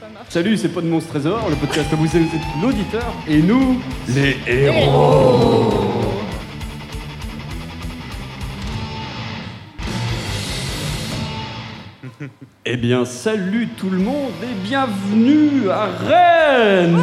marche. Salut, c'est Pod Monstre Trésor, le podcast où vous êtes l'auditeur et nous, les héros. Eh bien, salut tout le monde et bienvenue à Rennes.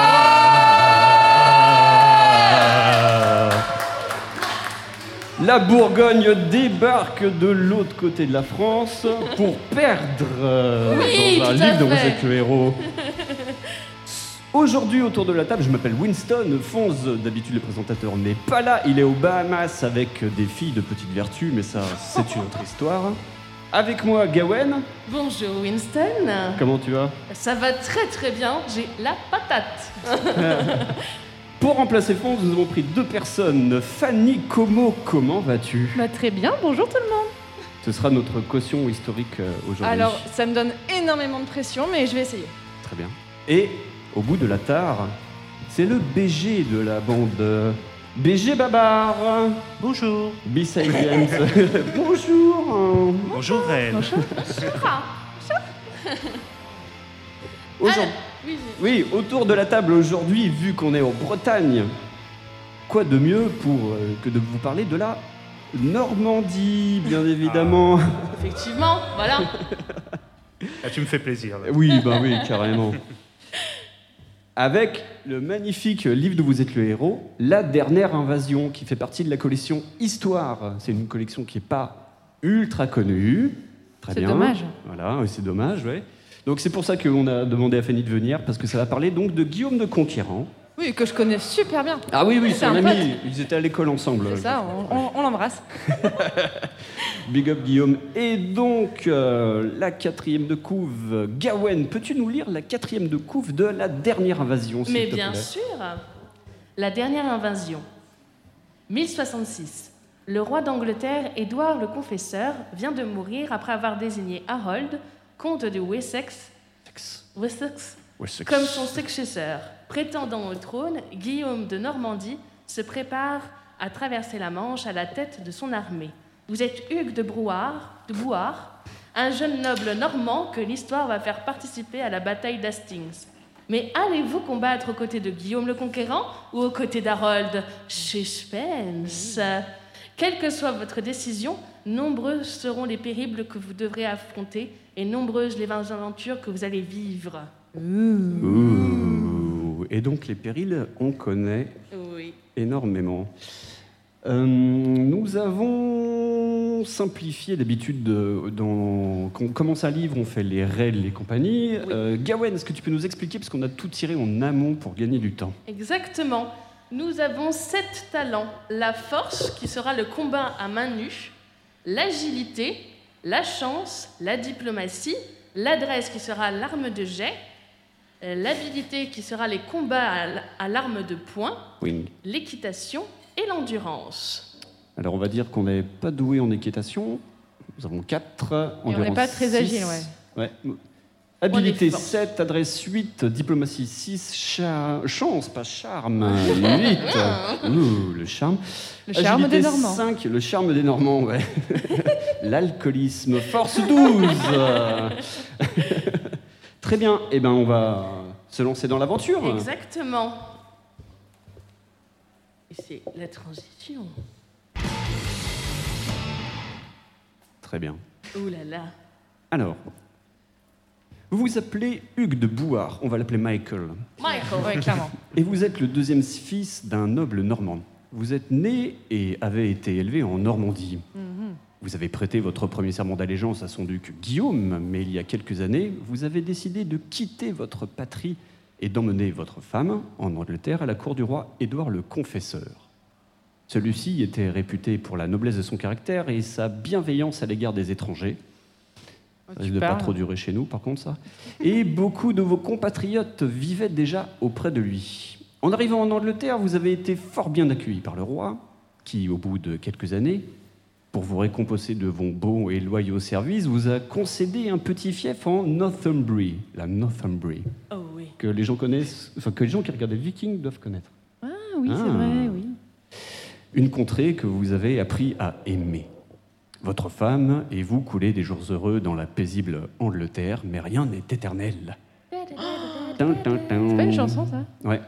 La Bourgogne débarque de l'autre côté de la France pour perdre dans un livre dont vous êtes le héros. Aujourd'hui, autour de la table, je m'appelle Winston. Fonz, d'habitude le présentateur, n'est pas là. Il est aux Bahamas avec des filles de petite vertu, mais ça, c'est une autre histoire. Avec moi, Gawen. Bonjour Winston. Comment tu vas? Ça va très très bien, j'ai la patate. Pour remplacer Fonz, nous avons pris deux personnes. Fanny Como, comment vas-tu? Très bien, bonjour tout le monde. Ce sera notre caution historique aujourd'hui. Alors, ça me donne énormément de pression, mais je vais essayer. Très bien. Et au bout de la tare, c'est le BG de la bande. BG Babar. Bonjour. B-Side Games. Bonjour. Bonjour Rennes. Aujourd'hui. Oui, autour de la table aujourd'hui, vu qu'on est en Bretagne, quoi de mieux que de vous parler de la Normandie, bien évidemment. Effectivement, voilà. Ah, tu me fais plaisir. Là. Oui, carrément. Avec le magnifique livre dont vous êtes le héros, La Dernière Invasion, qui fait partie de la collection Histoire. C'est une collection qui n'est pas ultra connue. Très bien. C'est dommage. Voilà, oui, c'est dommage, ouais. Donc c'est pour ça qu'on a demandé à Fanny de venir, parce que ça va parler donc de Guillaume de Conquérant. Oui, que je connais super bien. Ah oui, c'est un un ami. Ils étaient à l'école ensemble. C'est ça, on l'embrasse. Big up Guillaume. Et donc, la quatrième de couve. Gawen, peux-tu nous lire la quatrième de couve de La Dernière Invasion, s'il Mais te bien plaît? sûr. La dernière invasion. 1066. Le roi d'Angleterre, Édouard le Confesseur, vient de mourir après avoir désigné Harold, comte de Wessex, comme son successeur. Prétendant au trône, Guillaume de Normandie se prépare à traverser la Manche à la tête de son armée. Vous êtes Hugues de Bouart, un jeune noble normand que l'histoire va faire participer à la bataille d'Hastings. Mais allez-vous combattre aux côtés de Guillaume le Conquérant ou aux côtés d'Harold? Suspense. Quelle que soit votre décision, nombreux seront les périls que vous devrez affronter et nombreuses les aventures que vous allez vivre. Ouh. Et donc les périls, on connaît Oui. énormément. Nous avons simplifié d'habitude quand on commence un livre, on fait les règles et compagnie. Oui. Gawen, est-ce que tu peux nous expliquer, parce qu'on a tout tiré en amont pour gagner du temps? Exactement. Nous avons 7 talents. La force, qui sera le combat à main nue, l'agilité, la chance, la diplomatie, l'adresse, qui sera l'arme de jet, l'habilité, qui sera les combats à l'arme de poing, Oui. l'équitation et l'endurance. Alors on va dire qu'on n'est pas doué en équitation. Nous avons 4. Et on n'est pas très agile, ouais. Habilité On est fort. 7, adresse 8, diplomatie 6, chance, pas charme, 8. Le charme. Le charme Agilité des Normands. 5, le charme des Normands, ouais. L'alcoolisme, force 12. Très bien, eh ben on va se lancer dans l'aventure. Exactement. Et c'est la transition. Très bien. Ouh là là. Alors, vous vous appelez Hugues de Bouart, on va l'appeler Michael. Michael. Ouais, clairement. Et vous êtes le deuxième fils d'un noble normand. Vous êtes né et avez été élevé en Normandie. Vous avez prêté votre premier serment d'allégeance à son duc Guillaume, mais il y a quelques années, vous avez décidé de quitter votre patrie et d'emmener votre femme en Angleterre à la cour du roi Édouard le Confesseur. Celui-ci était réputé pour la noblesse de son caractère et sa bienveillance à l'égard des étrangers. Ça risque de pas trop durer chez nous, par contre, ça. Et beaucoup de vos compatriotes vivaient déjà auprès de lui. En arrivant en Angleterre, vous avez été fort bien accueilli par le roi, qui, au bout de quelques années, pour vous récompenser de vos bons et loyaux services, vous a concédé un petit fief en Northumbrie, la Northumbrie, Oh oui. que les gens connaissent, enfin que les gens qui regardent Vikings doivent connaître. Ah oui, c'est vrai, oui. Une contrée que vous avez appris à aimer. Votre femme et vous coulez des jours heureux dans la paisible Angleterre, mais rien n'est éternel. C'est pas une chanson, ça? Ouais.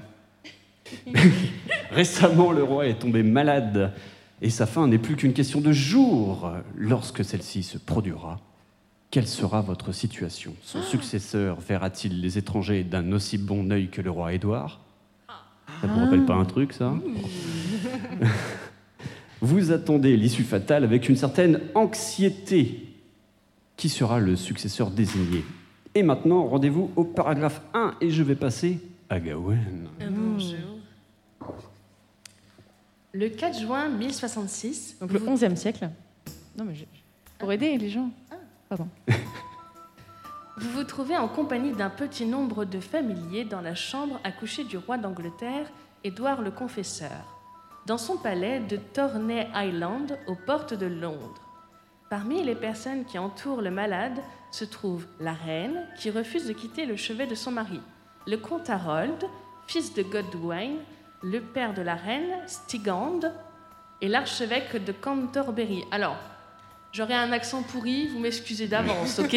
Récemment, le roi est tombé malade et sa fin n'est plus qu'une question de jours. Lorsque celle-ci se produira, quelle sera votre situation? Son successeur verra-t-il les étrangers d'un aussi bon œil que le roi Édouard? Ça ne vous rappelle pas un truc, ça? Vous attendez l'issue fatale avec une certaine anxiété. Qui sera le successeur désigné? Et maintenant, rendez-vous au paragraphe 1 et je vais passer à Gawain. Bonjour. Le 4 juin 1066... Donc le 11e siècle. Non, mais pour aider les gens. Pardon. Vous vous trouvez en compagnie d'un petit nombre de familiers dans la chambre à coucher du roi d'Angleterre, Édouard le Confesseur, dans son palais de Torney Island, aux portes de Londres. Parmi les personnes qui entourent le malade se trouve la reine, qui refuse de quitter le chevet de son mari, le comte Harold, fils de Godwyn, le père de la reine, Stigand, et l'archevêque de Canterbury. Alors, j'aurai un accent pourri, vous m'excusez d'avance, ok?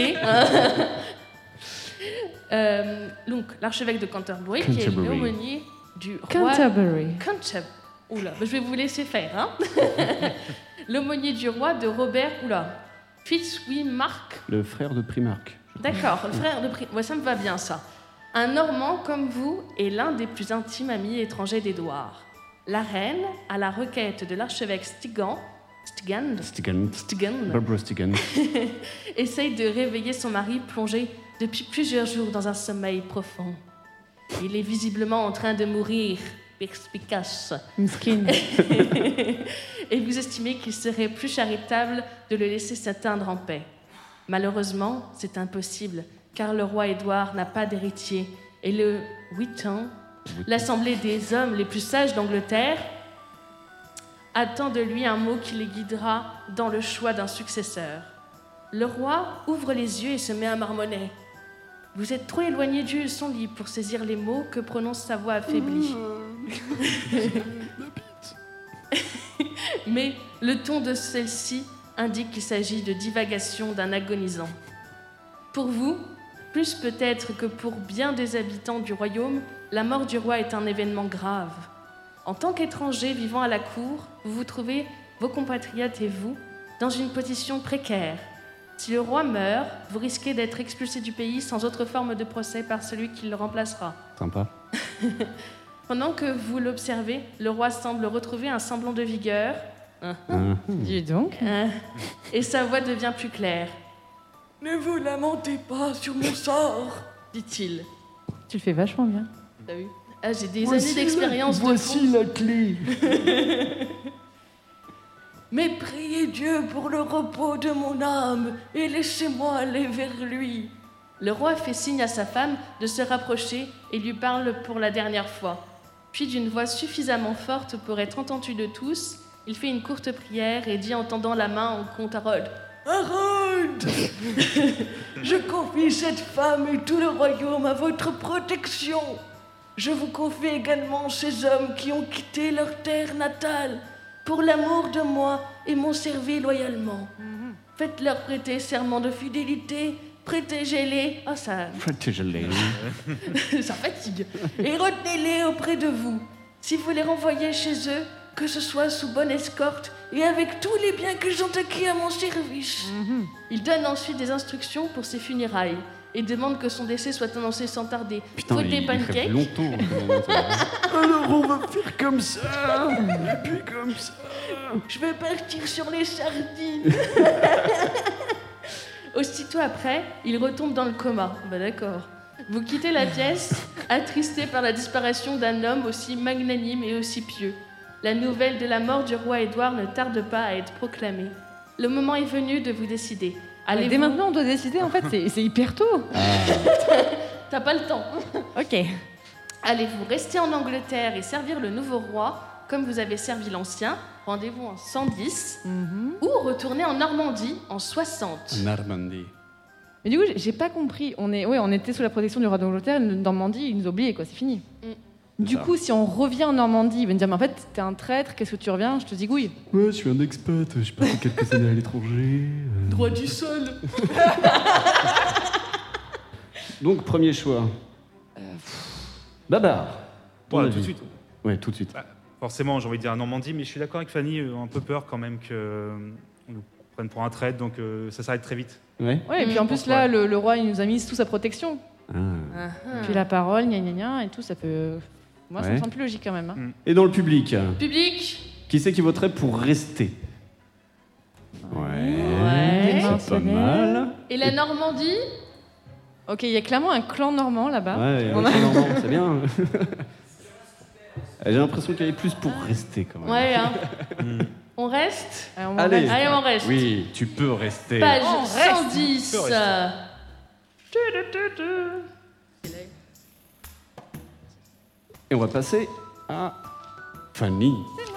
Donc, l'archevêque de Canterbury, qui est l'aumônier du roi... Canterbury. Oula, je vais vous laisser faire, hein? L'aumônier du roi de Robert... Oula, Fitzwimark. Le frère de Primark. D'accord, le frère de Primark. Ouais, ça me va bien, ça. Un Normand comme vous est l'un des plus intimes amis étrangers d'Édouard. La reine, à la requête de l'archevêque Stigand, Barbara Stigand. essaye de réveiller son mari plongé depuis plusieurs jours dans un sommeil profond. Il est visiblement en train de mourir, perspicace. Miskin. Et vous estimez qu'il serait plus charitable de le laisser s'éteindre en paix. Malheureusement, c'est impossible, car le roi Édouard n'a pas d'héritier, et le Wheaton, l'assemblée des hommes les plus sages d'Angleterre, attend de lui un mot qui les guidera dans le choix d'un successeur. Le roi ouvre les yeux et se met à marmonner. Vous êtes trop éloigné de son lit pour saisir les mots que prononce sa voix affaiblie. Mais le ton de celle-ci indique qu'il s'agit de divagation d'un agonisant. Pour vous, plus peut-être que pour bien des habitants du royaume, la mort du roi est un événement grave. En tant qu'étranger vivant à la cour, vous vous trouvez, vos compatriotes et vous, dans une position précaire. Si le roi meurt, vous risquez d'être expulsé du pays sans autre forme de procès par celui qui le remplacera. Sympa. Pendant que vous l'observez, le roi semble retrouver un semblant de vigueur. Dis donc. Et sa voix devient plus claire. « Ne vous lamentez pas sur mon sort, dit-il. » Tu le fais vachement bien. T'as vu? J'ai des années d'expérience. Voici la clé. Mais priez Dieu pour le repos de mon âme et laissez-moi aller vers lui. Le roi fait signe à sa femme de se rapprocher et lui parle pour la dernière fois. Puis d'une voix suffisamment forte pour être entendue de tous, il fait une courte prière et dit en tendant la main au comte Harold. « Harold, je confie cette femme et tout le royaume à votre protection. Je vous confie également ces hommes qui ont quitté leur terre natale pour l'amour de moi et m'ont servi loyalement. Faites-leur prêter serment de fidélité, protégez-les. Ah, ça... Protégez-les. ça fatigue. Et retenez-les auprès de vous. Si vous les renvoyez chez eux, que ce soit sous bonne escorte et avec tous les biens qu'ils ont acquis à mon service. Il donne ensuite des instructions pour ses funérailles et demande que son décès soit annoncé sans tarder. Putain, Faut des il pancakes. rêve longtemps. Alors on va faire comme ça, et puis comme ça. Je vais partir sur les sardines. Aussitôt après, il retombe dans le coma. Bah d'accord. Vous quittez la pièce, attristé par la disparition d'un homme aussi magnanime et aussi pieux. La nouvelle de la mort du roi Édouard ne tarde pas à être proclamée. Le moment est venu de vous décider. Allez-vous... Dès maintenant, on doit décider, en fait, c'est hyper tôt. T'as pas le temps. Ok. Allez-vous rester en Angleterre et servir le nouveau roi, comme vous avez servi l'ancien, rendez-vous en 110, ou retourner en Normandie en 60. Normandie. Mais du coup, j'ai pas compris. On était sous la protection du roi d'Angleterre, Normandie, il nous a oubliés, quoi, c'est fini. Du coup, si on revient en Normandie, il va nous dire, mais en fait, t'es un traître, qu'est-ce que tu reviens? Je te zigouille. Ouais, je suis un expat, j'ai passé quelques années à l'étranger. Droit du sol. Donc, premier choix. Babar. ton Voilà, avis. tout de suite. Ouais, tout de suite. Bah, forcément, j'ai envie de dire Normandie, mais je suis d'accord avec Fanny, un peu peur quand même qu'on nous prenne pour un traître, donc ça s'arrête très vite. Ouais. Ouais, et puis en plus, là, le roi, il nous a mis sous sa protection. Ah. Puis la parole, gna gna gna, et tout, ça peut. Moi, ça me Ouais. semble plus logique quand même. Hein. Et dans le public, Public. qui c'est qui voterait pour rester? Ouais. Ouais. C'est pas mal. Et la Normandie? Ok, il y a clairement un clan normand là-bas. Ouais, On ok, a- non, c'est bien. J'ai l'impression qu'elle est plus pour rester quand même. Ouais, hein. On reste? Allez, on Allez. reste. Allez, on reste. Oui, tu peux rester. Page On reste. 110. On peut rester. Et on va passer à Fanny.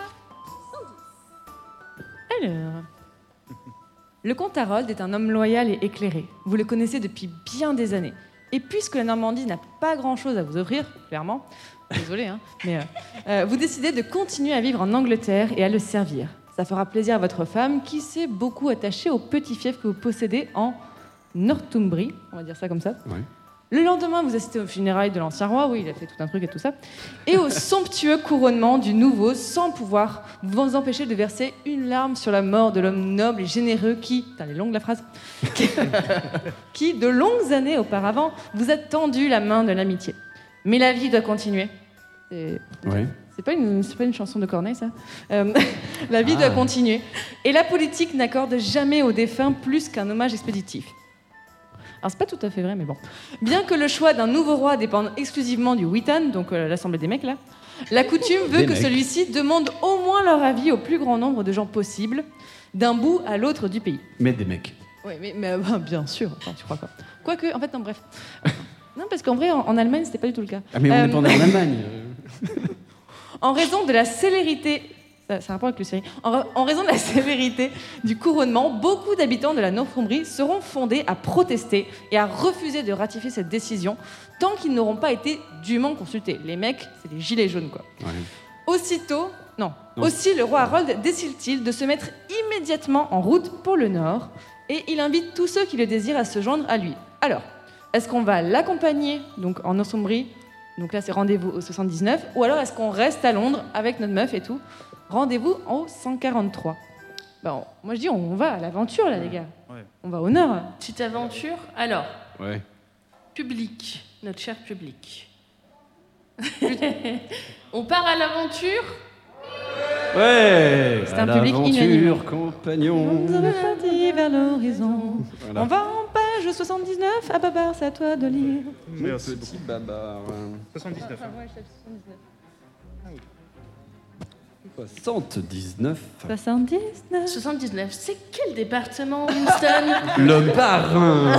Alors. Le comte Harold est un homme loyal et éclairé. Vous le connaissez depuis bien des années. Et puisque la Normandie n'a pas grand-chose à vous offrir, clairement, désolé, hein, mais vous décidez de continuer à vivre en Angleterre et à le servir. Ça fera plaisir à votre femme qui s'est beaucoup attachée au petit fief que vous possédez en Northumbrie, on va dire ça comme ça. Ouais. Le lendemain, vous assistez aux funérailles de l'ancien roi, oui, il a fait tout un truc et tout ça, et au somptueux couronnement du nouveau, sans pouvoir vous empêcher de verser une larme sur la mort de l'homme noble et généreux qui, putain, elle est longue la phrase, qui, de longues années auparavant, vous a tendu la main de l'amitié. Mais la vie doit continuer. Ouais. C'est pas une chanson de Corneille, ça. La vie doit continuer. Et la politique n'accorde jamais aux défunts plus qu'un hommage expéditif. Alors, c'est pas tout à fait vrai, mais bon. Bien que le choix d'un nouveau roi dépende exclusivement du Witan, donc l'assemblée des mecs, là, la coutume veut Des que mecs. celui-ci demande au moins leur avis au plus grand nombre de gens possible, d'un bout à l'autre du pays. Mais des mecs. Oui, mais bien sûr. Attends, tu crois quoi? Quoique, en fait, non, bref. Non, parce qu'en vrai, en Allemagne, c'était pas du tout le cas. Ah, mais on n'est pas en Allemagne. En raison de la célérité, ça a un rapport avec le série. En raison de la sévérité du couronnement, beaucoup d'habitants de la Northumbrie seront fondés à protester et à refuser de ratifier cette décision tant qu'ils n'auront pas été dûment consultés. Les mecs, c'est des gilets jaunes, quoi. Ouais. Non. Aussi, le roi Harold décide-t-il de se mettre immédiatement en route pour le nord et il invite tous ceux qui le désirent à se joindre à lui. Alors, est-ce qu'on va l'accompagner donc en Northumbrie? Donc là, c'est rendez-vous au 79. Ou alors, est-ce qu'on reste à Londres avec notre meuf et tout? Rendez-vous en 143. Bon, moi, je dis, on va à l'aventure, là, les gars. Ouais. On va au nord. Petite aventure. Alors, Ouais. public, notre cher public. On part à l'aventure. Ouais. C'est un public l'aventure, unanime. compagnon. Nous sommes partis vers l'horizon. Voilà. On va en page 79. Ah, Babar, c'est à toi de lire. Merci Petit beaucoup. babar. 79. 79. 79. 79. C'est quel département, Winston? Le parrain.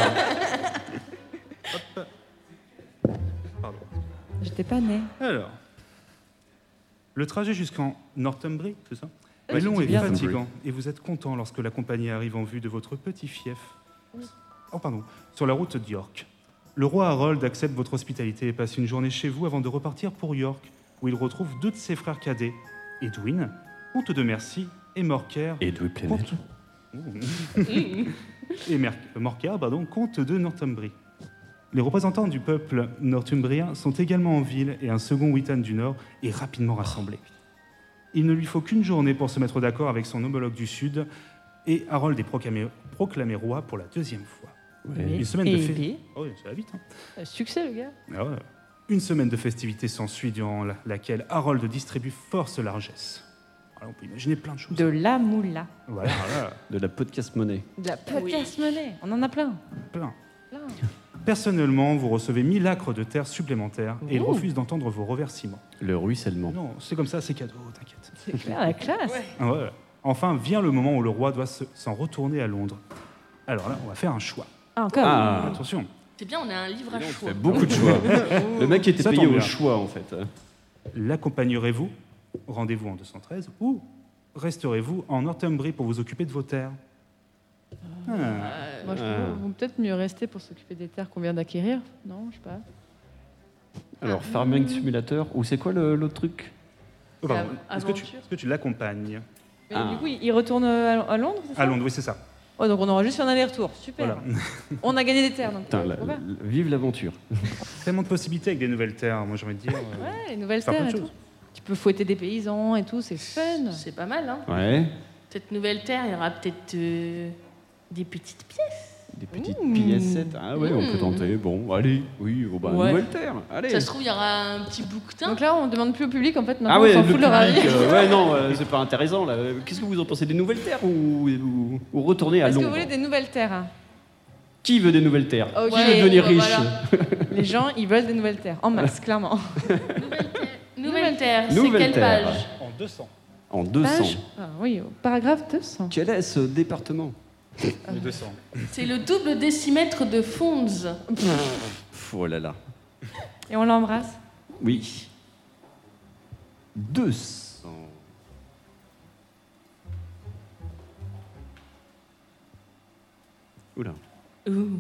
Pardon. J'étais pas née. Alors, le trajet jusqu'en Northumbrie, c'est ça Ouais, est long c'est et bien. fatigant, et vous êtes content lorsque la compagnie arrive en vue de votre petit fief. Oh, pardon, sur la route d'York. Le roi Harold accepte votre hospitalité et passe une journée chez vous avant de repartir pour York, où il retrouve deux de ses frères cadets, Edwin, comte de Mercie, et Morcar, Et Louis Plémel. Morcar, comte de Northumbrie. Les représentants du peuple northumbrien sont également en ville et un second Witan du Nord est rapidement rassemblé. Il ne lui faut qu'une journée pour se mettre d'accord avec son homologue du Sud et Harold est proclamé roi pour la deuxième fois. Ouais. Une semaine de Et fête. Oh oui, ça va vite. Hein. Succès, le gars. Ah ouais. Une semaine de festivités s'ensuit durant laquelle Harold distribue force largesse. Alors, on peut imaginer plein de choses. De la moula. Voilà, voilà, De la podcast monnaie. De la podcast monnaie. On en a plein. plein. Plein. Personnellement, vous recevez 1000 acres de terre supplémentaires et il Ouh. refuse d'entendre vos reversements. Le ruissellement. Non, c'est comme ça, c'est cadeau, t'inquiète. C'est clair, la classe. Ah ouais. Enfin, vient le moment où le roi doit s'en retourner à Londres. Alors là, on va faire un choix. Ah, encore. Ah, Attention, C'est bien, on a un livre à choix. fait beaucoup de choix. Le mec était Ça payé tombe au bien. choix, en fait. l'accompagnerez-vous, rendez-vous en 213, ou resterez-vous en Northumbrie pour vous occuper de vos terres? Ah. Moi, je trouve qu'on peut peut-être mieux rester pour s'occuper des terres qu'on vient d'acquérir. Non, je sais pas. Alors, Farming Simulator, ou c'est quoi l'autre truc? Oh, pardon. La Est-ce que tu l'accompagnes Mais Ah. du coup, il retourne à Londres, c'est ça? à Londres? Oui, c'est ça. Oh, donc on aura juste fait un aller-retour. Super. Voilà. On a gagné des terres. Donc, Putain, trop bien. vive l'aventure. Tellement de possibilités avec des nouvelles terres, moi j'ai envie de dire. Ouais, les nouvelles faire terres plein et de tout. choses. Tu peux fouetter des paysans et tout, c'est fun. C'est pas mal, hein. Ouais. Cette nouvelle terre, il y aura peut-être des petites pièces. Des petites piécettes. Ah ouais, on peut tenter. Bon, allez. Oui, oh bah, Ouais. nouvelle terre. Allez. Ça se trouve, il y aura un petit bouquetin. Donc là, on demande plus au public, en fait, maintenant, Ah ouais, on s'en le fout de leur avis. public. Ouais, non, c'est pas intéressant là. Qu'est-ce que vous en pensez, des nouvelles terres ou retourner à Est-ce que Londres? vous voulez des nouvelles terres hein Qui veut des nouvelles terres? Ok, Qui veut devenir bah riche? voilà. Les gens, ils veulent des nouvelles terres, en masse, clairement. Nouvelle terre, c'est Nouvelle quelle terre. page? En 200. En 200. Page Ah oui, au paragraphe 200. Quel est ce département? En 200. C'est le double décimètre de Fonds. Oh là là. Et on l'embrasse. Oui. 200. Oula. Ouh.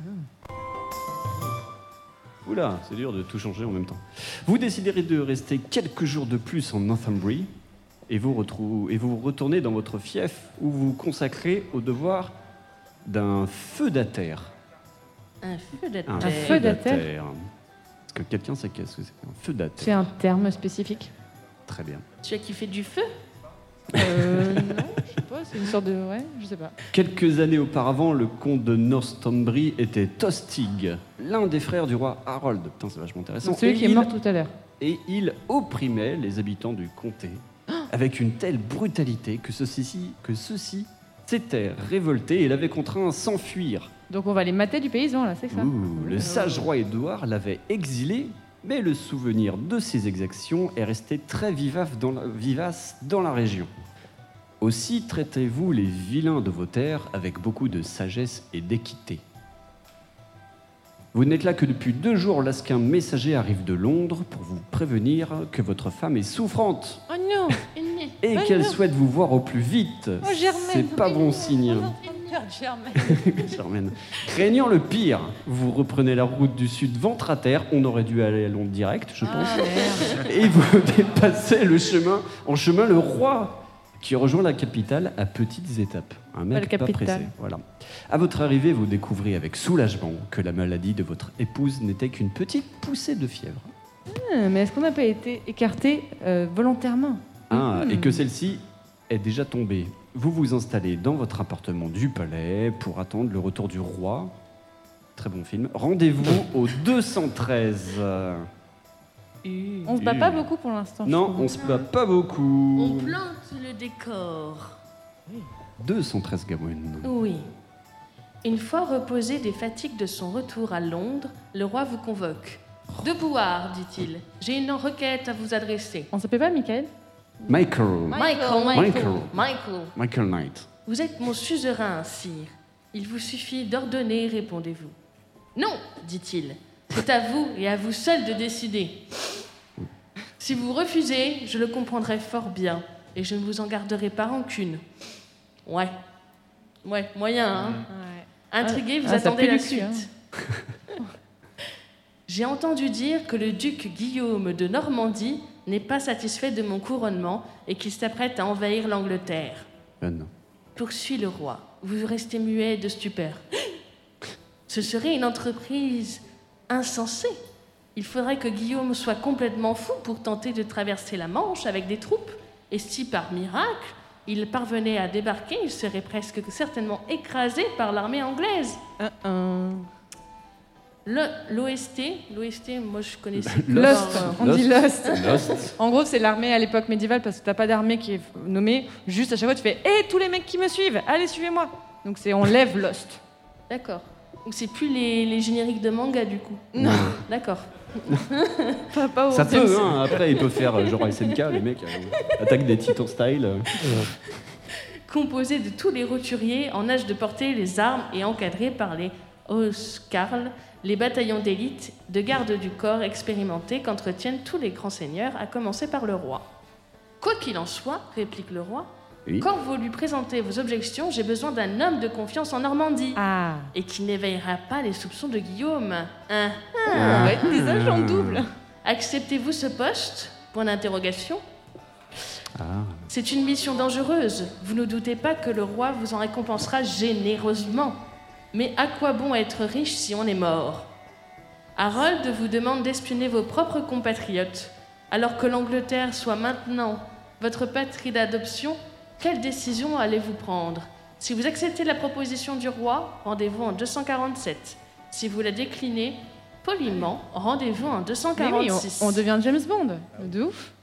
Oula, c'est dur de tout changer en même temps. Vous déciderez de rester quelques jours de plus en Northumbrie et vous retournez dans votre fief où vous vous consacrez au devoir d'un feudataire. Un feu de Un terre. feudataire. Est-ce que quelqu'un sait qu'est-ce que c'est un feudataire? C'est un terme spécifique. Très bien. Tu as qui fait du feu? Non, je sais pas, c'est une sorte de... Ouais, je sais pas. Quelques années auparavant, le comte de Northumbrie était Tostig, l'un des frères du roi Harold. Putain, c'est vachement intéressant. Donc celui Et qui est mort tout à l'heure. Et il opprimait les habitants du comté avec une telle brutalité que ceux-ci s'étaient révoltés et l'avaient contraint à s'enfuir. Donc on va les mater du paysan, là, c'est ça Le sage roi Édouard l'avait exilé, mais le souvenir de ses exactions est resté très vivace dans la région. Aussi traitez-vous les vilains de vos terres avec beaucoup de sagesse et d'équité. Vous n'êtes là que depuis 2 jours lorsqu'un messager arrive de Londres pour vous prévenir que votre femme est souffrante Oh non et Oh qu'elle non. souhaite vous voir au plus vite. Germaine. C'est pas bon signe. Germaine. Craignant le pire, vous reprenez la route du sud ventre à terre. On aurait dû aller à Londres direct, je pense. Ah merde. Et vous dépassez en chemin le roi qui rejoint la capitale à petites étapes. Un mec La pas capitale. pressé. Voilà. À votre arrivée, vous découvrez avec soulagement que la maladie de votre épouse n'était qu'une petite poussée de fièvre. Mais est-ce qu'on n'a pas été écarté volontairement Et que celle-ci est déjà tombée. Vous vous installez dans votre appartement du palais pour attendre le retour du roi. Très bon film. Rendez-vous au 213. On se bat pas beaucoup pour l'instant. je Non, trouve. on se bat pas On beaucoup. plante le décor. 213 Gawain. Oui. Une fois reposé des fatigues de son retour à Londres, le roi vous convoque. De Bouard, dit-il, j'ai une requête à vous adresser. On s'appelle pas Michael Michael. Michael Knight. Vous êtes mon suzerain, sire. Il vous suffit d'ordonner, répondez-vous. Non, dit-il. C'est à vous et à vous seul de décider. Si vous refusez, je le comprendrai fort bien et je ne vous en garderai pas rancune. Ouais, moyen, hein. Ouais. Intrigué, vous Ah, ça attendez pue la du cul, suite. hein. J'ai entendu dire que le duc Guillaume de Normandie n'est pas satisfait de mon couronnement et qu'il s'apprête à envahir l'Angleterre. Ben, Poursuit le roi. Vous restez muet de stupeur. Ce serait une entreprise insensée. Il faudrait que Guillaume soit complètement fou pour tenter de traverser la Manche avec des troupes. Et si, par miracle, il parvenait à débarquer, il serait presque certainement écrasé par l'armée anglaise. L'OST, moi je connaissais Lost, on dit Lost. Lost. En gros, c'est l'armée à l'époque médiévale parce que t'as pas d'armée qui est nommée. Juste à chaque fois, tu fais hé, tous les mecs qui me suivent, allez, suivez-moi. Donc on lève Lost. D'accord. Donc c'est plus les génériques de manga du coup. Non. D'accord. Pas au Ça 11e peut, siècle. hein. Après, ils peuvent faire genre SNK, les mecs. Attaque des titans style. Composé de tous les roturiers en âge de porter les armes et encadré par les Housecarls, les bataillons d'élite de garde du corps expérimentés qu'entretiennent tous les grands seigneurs, à commencer par le roi. Quoi qu'il en soit, réplique le roi, Oui. quand vous lui présentez vos objections, j'ai besoin d'un homme de confiance en Normandie Ah, et qui n'éveillera pas les soupçons de Guillaume. Hein. on va être des agents doubles. Acceptez-vous ce poste ? Point d'interrogation. C'est une mission dangereuse. Vous ne doutez pas que le roi vous en récompensera généreusement. Mais à quoi bon être riche si on est mort? Harold vous demande d'espionner vos propres compatriotes. Alors que l'Angleterre soit maintenant votre patrie d'adoption, quelle décision allez-vous prendre? Si vous acceptez la proposition du roi, rendez-vous en 247. Si vous la déclinez, poliment, rendez-vous en Mais 246. oui, on devient James Bond. De ouf.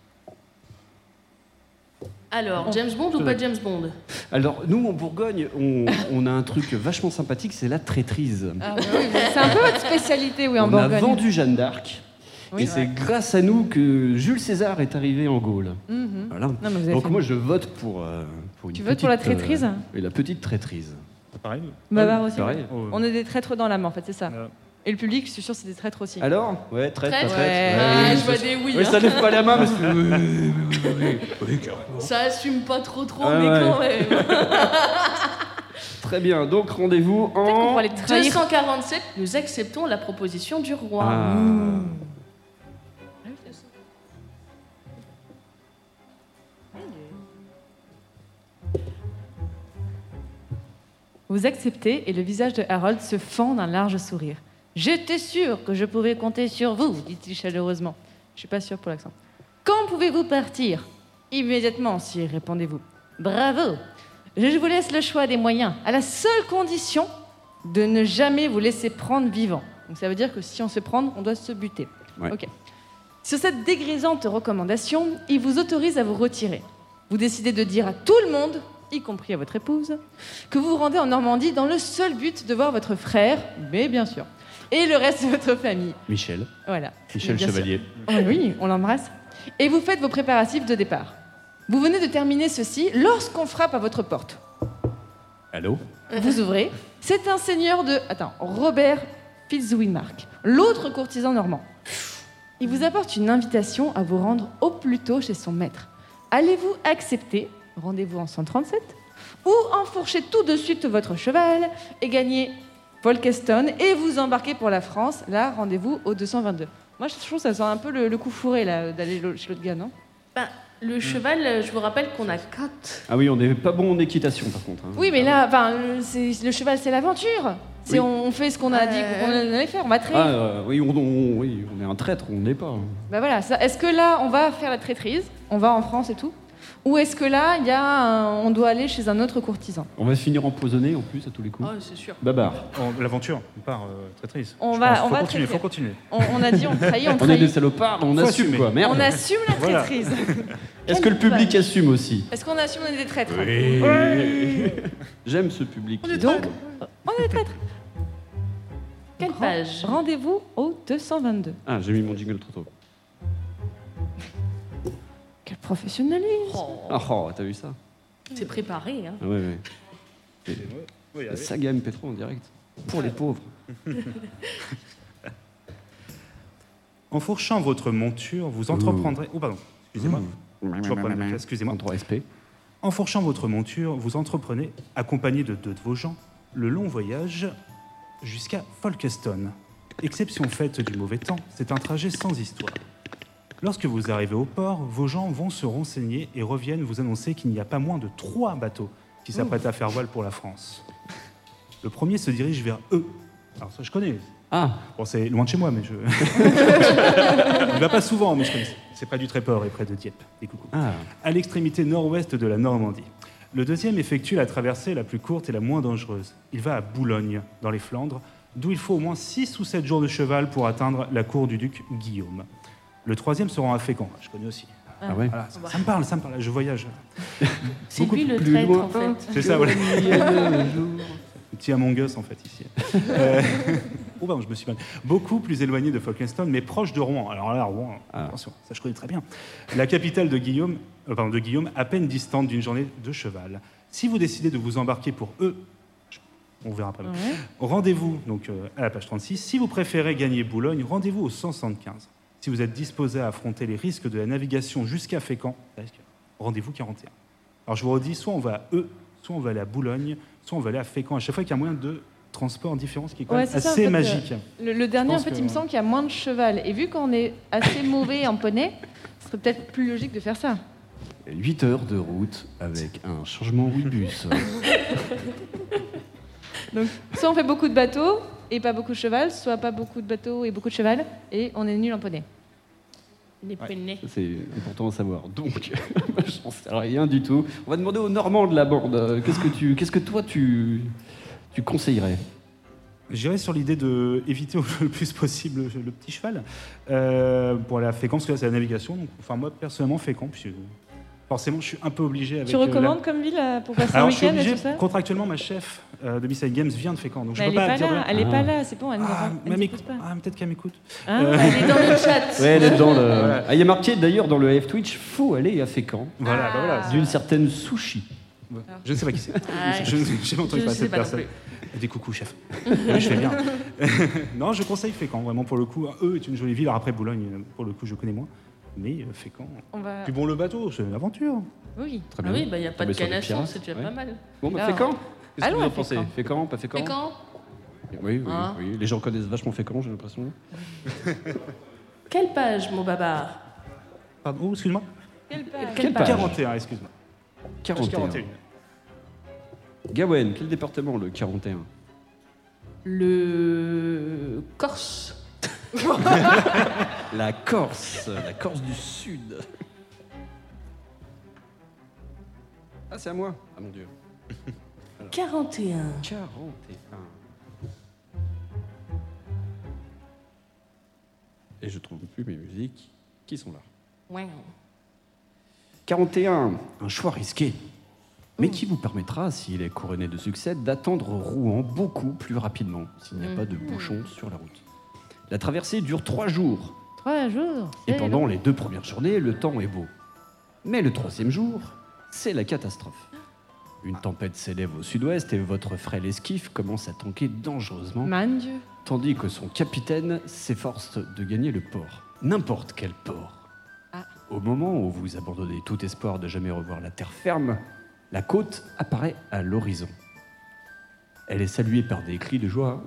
Alors, James Bond ou pas James Bond? Alors, nous, en Bourgogne, on a un truc vachement sympathique, c'est la traîtrise. Ah, bah oui, c'est un peu votre spécialité, oui, en On a Bourgogne. vendu Jeanne d'Arc, Oui, et c'est ouais. grâce à nous que Jules César est arrivé en Gaule. Mhm. Voilà. Non, mais vous avez Donc fait- moi, je vote pour une Tu votes pour la petite, traîtrise oui, la petite traîtrise. Pareil. Bavard aussi. Pareil. Oh, On est des traîtres dans l'âme, en fait, c'est ça. euh, Et le public, je suis sûr, c'est des traîtres aussi. Alors? Ouais, traître, pas Traître traître. Ouais. Ah, oui, je vois ça- des oui. Oui, hein. ça lève pas la main parce que... Oui, carrément. Ça assume pas trop, Ah mais ouais. quand même. Très bien, donc rendez-vous Peut-être qu'on en... pourrait les trahir. 247, nous acceptons la proposition du roi. Ah. Vous acceptez et le visage de Harold se fend d'un large sourire. J'étais sûr que je pouvais compter sur vous, dit-il chaleureusement. Je suis pas sûre pour l'accent. Quand pouvez-vous partir? Immédiatement, sire, répondez-vous. Bravo. Je vous laisse le choix des moyens, à la seule condition de ne jamais vous laisser prendre vivant. Donc ça veut dire que si on se prend, on doit se buter. Ouais. Ok. Sur cette dégrisante recommandation, il vous autorise à vous retirer. Vous décidez de dire à tout le monde, y compris à votre épouse, que vous vous rendez en Normandie dans le seul but de voir votre frère, mais bien sûr, et le reste de votre famille. Michel. Voilà. Michel Bien sûr. Chevalier. Oh oui, on l'embrasse. Et vous faites vos préparatifs de départ. Vous venez de terminer ceci lorsqu'on frappe à votre porte. Allô? Vous ouvrez. C'est un seigneur de... Attends, Robert Fitzwilmark, l'autre courtisan normand. Il vous apporte une invitation à vous rendre au plus tôt chez son maître. Allez-vous accepter, rendez-vous en 137, ou enfourcher tout de suite votre cheval et gagner Folkestone et vous embarquer pour la France, là, rendez-vous au 222. Moi, je trouve que ça sent un peu le coup fourré, là, d'aller chez l'autre gars, non? Ben, le cheval, je vous rappelle qu'on a 4. Ah oui, on n'est pas bon en équitation par contre. hein. Oui, mais là, enfin, le cheval, c'est l'aventure. Oui. C'est on fait ce qu'on a dit qu'on allait faire, on va traiter. Oui, oui, on est un traître, on n'est pas. Bah voilà, est-ce que là, on va faire la traîtrise, on va en France et tout, ou est-ce que là, on doit aller chez un autre courtisan? On va se finir empoisonné en plus à tous les coups. Oh, c'est sûr. Babar. L'aventure, on part traîtrise. On Je va- pense. on va Continuer, traître. faut continuer. On a dit, on trahit, on On est trahit. des salopards, on Faut assume assumer. quoi, merde. On assume la Voilà. traîtrise. Est-ce que le public assume aussi? Est-ce qu'on assume on est des traîtres? J'aime ce public. Donc, on est des traîtres. Quelle page? Rendez-vous au 222. Ah, j'ai mis mon jingle trop tôt. Quel professionnalisme. Oh, Oh, t'as vu ça? c'est préparé, hein. Ah ouais, ouais. Oui, La allez. saga MP3 en direct. Pour les pauvres. En fourchant votre monture, vous entreprendrez... Oh, pardon, excusez-moi. Je reprends la place, excusez-moi. 3 SP. En fourchant votre monture, vous entreprenez, accompagné de 2 de vos gens, le long voyage jusqu'à Folkestone. Exception faite du mauvais temps, c'est un trajet sans histoire. Lorsque vous arrivez au port, vos gens vont se renseigner et reviennent vous annoncer qu'il n'y a pas moins de 3 bateaux qui s'apprêtent à faire voile pour la France. Le premier se dirige vers eux. Alors ça, je connais. Ah, Bon, c'est loin de chez moi, mais je... Il va pas souvent, mais je connais. C'est près du Tréport et près de Dieppe. Des coucous. ah. À l'extrémité nord-ouest de la Normandie. Le deuxième effectue la traversée la plus courte et la moins dangereuse. Il va à Boulogne, dans les Flandres, d'où il faut au moins 6 ou 7 jours de cheval pour atteindre la cour du duc Guillaume. Le troisième se rend à Fécamp. Je connais aussi. Ah ouais. Voilà, ça me parle, je voyage. C'est Beaucoup lui le plus traître, loin. en fait. C'est ça, voilà. Le jour. Petit Among Us, en fait, ici. Oh, pardon, je me suis mal. Beaucoup plus éloigné de Folkestone, mais proche de Rouen. Alors là, Rouen, attention, ça je connais très bien. La capitale de Guillaume, à peine distante d'une journée de cheval. Si vous décidez de vous embarquer pour eux, on verra après. Ouais. Rendez-vous donc à la page 36. Si vous préférez gagner Boulogne, rendez-vous au 175. Si vous êtes disposé à affronter les risques de la navigation jusqu'à Fécamp, rendez-vous 41. Alors je vous redis, soit on va à eux, soit on va aller à Boulogne, soit on va aller à Fécamp. À chaque fois qu'il y a un moyen de transport différent, ce qui est quand Ouais, même c'est ça, en assez fait, magique. Le dernier, Je en pense fait, que- il me semble qu'il y a moins de cheval. Et vu qu'on est assez mauvais en poney, ce serait peut-être plus logique de faire ça. 8 heures de route avec un changement Ouibus. Donc, soit on fait beaucoup de bateaux et pas beaucoup de cheval, soit pas beaucoup de bateaux et beaucoup de cheval, et on est nul en poney. Les poneys. C'est important à savoir. Donc, j'en sais rien du tout. On va demander aux Normands de la bande. Qu'est-ce que toi, tu conseillerais? J'irais sur l'idée d'éviter le plus possible le petit cheval pour aller à Fécamp, parce que là, c'est la navigation. Donc, enfin, moi, personnellement, Fécamp, puisque forcément, je suis un peu obligé avec... Tu recommandes comme ville pour passer un Alors, je suis week-end et obligé, tout ça? contractuellement, ma chef de Missile Games vient de Fécamp, donc je Mais peux pas dire... elle est pas là, c'est bon, elle mais nous écoute pas. peut-être qu'elle m'écoute. Hein Elle est dans le chat. Ouais, elle est dans le... Voilà. Ah, il y a marqué d'ailleurs dans le AF Twitch, faut aller à Fécamp. Voilà, bah voilà. D'une certaine sushi. Je ne sais pas qui c'est. Ah, Je n'ai jamais entendu je parler de sais cette pas non personne. plus. Elle dit coucou, chef. Oui, je fais bien. Non, je conseille Fécamp, vraiment, pour le coup. Eux est une jolie ville. Alors après, Boulogne, pour le coup, je connais moins. Mais Fécamp... On va... Puis bon, le bateau, c'est une aventure. Oui. Très Ah bien. oui, il n'y a pas de Tomber sur des canasson, pirates. c'est déjà Ouais. pas mal. Bon, bah, Alors, Fécamp. Qu'est-ce que allons vous à en pensez? Fécamp. Fécamp, pas Fécamp? Fécamp. Oui, Hein oui. Les gens connaissent vachement Fécamp, j'ai l'impression. Quelle page, mon babard? Pardon, oh, excuse-moi. Quelle page? 41, excuse-moi. 41. 41. Gawen, quel département, le 41? Le Corse. La Corse du Sud. Ah, c'est à moi. Ah, mon Dieu. 41. 41. Et je trouve plus mes musiques qui sont là. Ouais. 41, un choix risqué, mais qui vous permettra, s'il est couronné de succès, d'attendre Rouen beaucoup plus rapidement, s'il n'y a pas de bouchons sur la route. La traversée dure 3 jours, 3 jours. et c'est pendant long. les 2 premières journées, le temps est beau. Mais le 3e jour, c'est la catastrophe. Une tempête s'élève au sud-ouest et votre frêle esquif commence à tanker dangereusement, Mon Dieu. tandis que son capitaine s'efforce de gagner le port. N'importe quel port. Ah. Au moment où vous abandonnez tout espoir de jamais revoir la terre ferme, la côte apparaît à l'horizon. Elle est saluée par des cris de joie.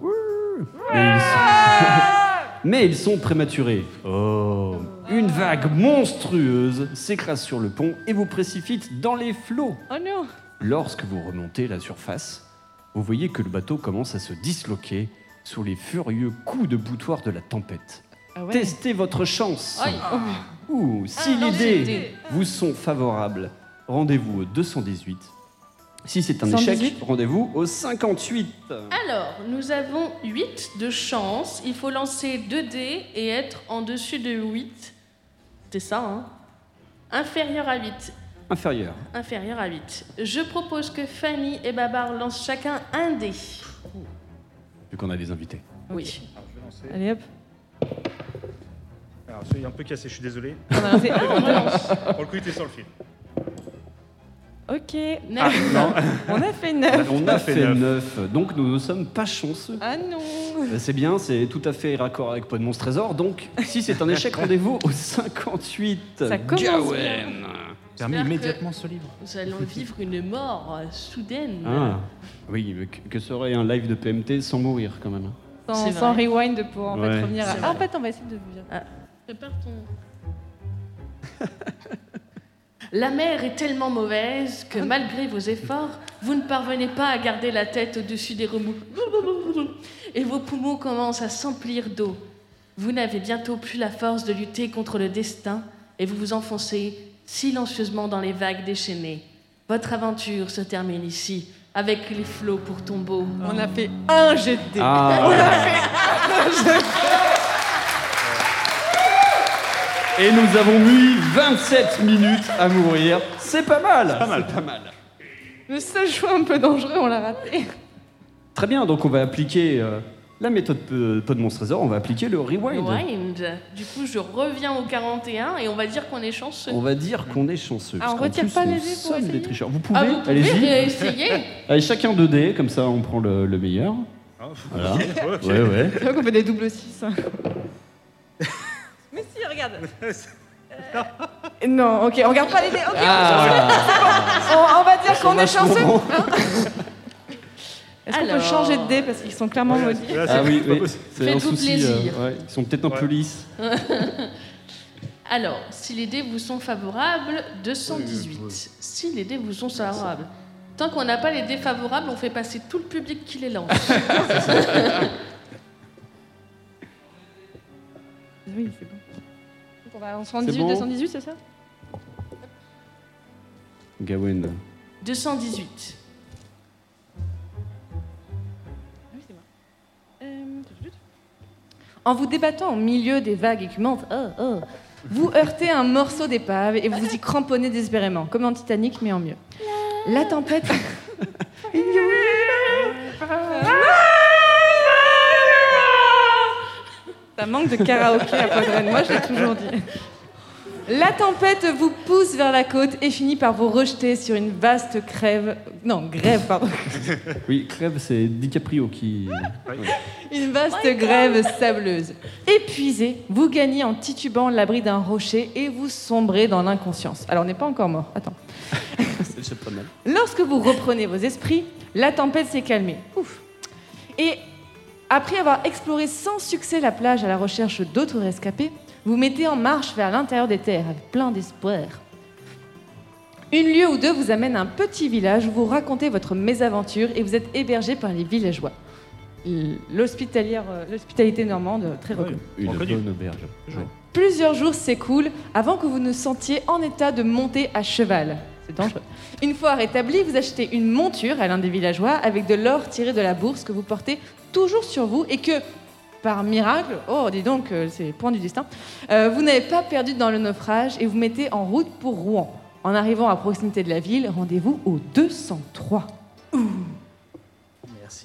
Mais ils sont prématurés. Oh. Une vague monstrueuse s'écrase sur le pont et vous précipite dans les flots. Oh non. Lorsque vous remontez la surface, vous voyez que le bateau commence à se disloquer sous les furieux coups de boutoir de la tempête. Ah ouais. Testez votre chance. Aïe. Ou si non, les c'est dés dés. vous sont favorables, rendez-vous au 218. Si c'est un 118. échec, rendez-vous au 58. Alors, nous avons 8 de chance. Il faut lancer 2 dés et être en dessus de 8. C'est ça, hein? Inférieur à 8. Inférieur. Inférieur à 8. Je propose que Fanny et Babar lancent chacun un dé. Vu qu'on a des invités. Oui. Alors, je vais lancer. Allez hop. Alors, celui-là est un peu cassé, je suis désolé. On a lancé un, on relance. Pour le coup, il était sur le fil. Ok. Neuf. On a fait 9. On a fait neuf. 9, donc nous ne sommes pas chanceux. Ah non. C'est bien, c'est tout à fait raccord avec Pod Monstre Trésor. Donc, si c'est un échec, rendez-vous au 58. Ça commence Gawen. Termine J'espère immédiatement ce livre. Nous allons vivre une mort soudaine. Ah, oui, mais que serait un live de PMT sans mourir quand même. Sans, C'est sans vrai. rewind pour en fait Ouais. revenir à... C'est Ah, en vrai. fait, on va essayer de... Prépare ton... La mer est tellement mauvaise que malgré vos efforts, vous ne parvenez pas à garder la tête au-dessus des remous. Et vos poumons commencent à s'emplir d'eau. Vous n'avez bientôt plus la force de lutter contre le destin et vous vous enfoncez silencieusement dans les vagues déchaînées. Votre aventure se termine ici, avec les flots pour tombeau. On a fait un jet de dés. Ah. Et nous avons mis 27 minutes à mourir. C'est pas mal. Pas mal. C'est pas mal. Le seul choix un peu dangereux, on l'a raté. Très bien, donc on va appliquer la méthode Pod Monstre Trésor, on va appliquer le rewind. Rewind. Du coup, je reviens au 41 et on va dire qu'on est chanceux. On va dire qu'on est chanceux. Ah, parce on qu'en retire plus, pas les nous dés pour sommes essayer des tricheurs. Vous pouvez, Ah, vous pouvez allez-y. essayer. Allez, chacun 2 dés, comme ça on prend le meilleur. Ah, Voilà. ok. Ouais. C'est vrai qu'on fait des doubles 6. Mais si, regarde. Non, ok, on regarde pas les dés. Ok, on va dire qu'on est chanceux. Est-ce qu'on peut Alors. changer de dés parce qu'ils sont clairement Ouais, maudits? là, c'est Ah oui, pas oui. possible. C'est un Faites-vous souci. plaisir. Ouais, ils sont peut-être un peu Ouais. lisses. Alors, si les dés vous sont favorables, 218. Si les dés vous sont favorables. Tant qu'on n'a pas les dés favorables, on fait passer tout le public qui les lance. Oui, c'est bon. Donc on va en 78, bon 218, c'est ça? Gawain. 218. Oui, c'est moi. En vous débattant au milieu des vagues écumantes, vous heurtez un morceau d'épave et vous y cramponnez désespérément, comme dans Titanic, mais en mieux. La tempête... Ça manque de karaoké à Podren, moi je l'ai toujours dit. La tempête vous pousse vers la côte et finit par vous rejeter sur une vaste grève, pardon. Oui, crève, c'est DiCaprio qui... Une vaste grève sableuse. Épuisé, vous gagnez en titubant l'abri d'un rocher et vous sombrez dans l'inconscience. Alors on n'est pas encore mort, attends. C'est déjà pas mal. Lorsque vous reprenez vos esprits, la tempête s'est calmée. Ouf. Et après avoir exploré sans succès la plage à la recherche d'autres rescapés, vous mettez en marche vers l'intérieur des terres avec plein d'espoir. Une lieue ou deux vous amène à un petit village où vous racontez votre mésaventure et vous êtes hébergé par les villageois. L'hospitalité normande, très reconnue. Une Reconnu. bonne auberge. Ouais. Plusieurs jours s'écoulent avant que vous ne sentiez en état de monter à cheval. C'est dangereux. Une fois rétabli, vous achetez une monture à l'un des villageois avec de l'or tiré de la bourse que vous portez toujours sur vous et que, par miracle, oh dis donc, c'est point du destin, vous n'avez pas perdu dans le naufrage et vous mettez en route pour Rouen. En arrivant à proximité de la ville, rendez-vous au 203. Merci.